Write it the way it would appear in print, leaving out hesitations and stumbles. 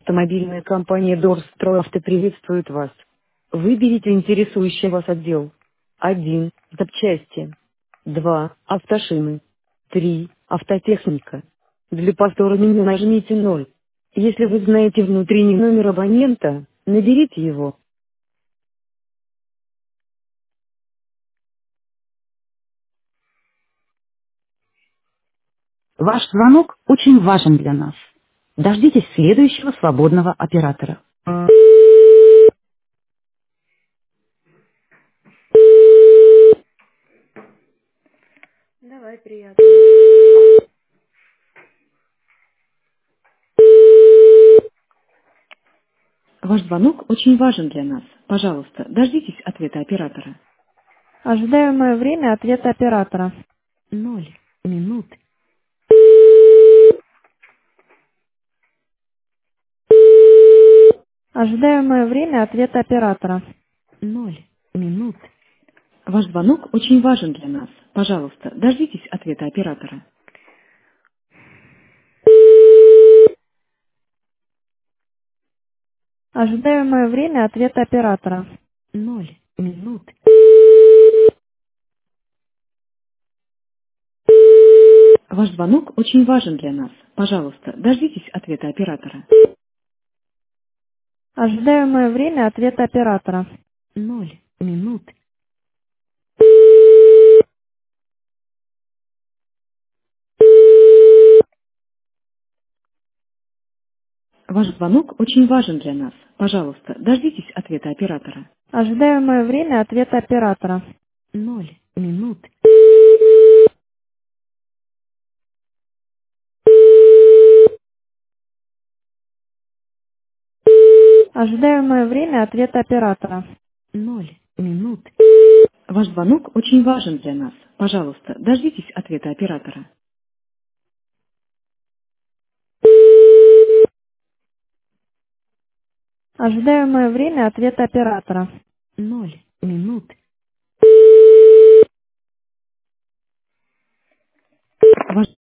Автомобильная компания Дорстройавто приветствует вас. Выберите интересующий вас отдел. 1. Запчасти. 2. Автошины. 3. Автотехника. Для повтора меню нажмите 0. Если вы знаете внутренний номер абонента, наберите его. Ваш звонок очень важен для нас. Дождитесь следующего свободного оператора. Давай, приятно. Ваш звонок очень важен для нас. Пожалуйста, дождитесь ответа оператора. Ожидаемое время ответа оператора. 0 минут. Ожидаемое время ответа оператора. 0 минут. Ваш звонок очень важен для нас. Пожалуйста, дождитесь ответа оператора. Ожидаемое время ответа оператора. 0 минут. Ваш звонок очень важен для нас. Пожалуйста, дождитесь ответа оператора. Ожидаемое время ответа оператора. 0 минут. Ваш звонок очень важен для нас. Пожалуйста, дождитесь ответа оператора. Ожидаемое время ответа оператора. 0 минут. Ожидаемое время ответа оператора. 0 минут. Ваш звонок очень важен для нас. Пожалуйста, дождитесь ответа оператора. Ожидаемое время ответа оператора. 0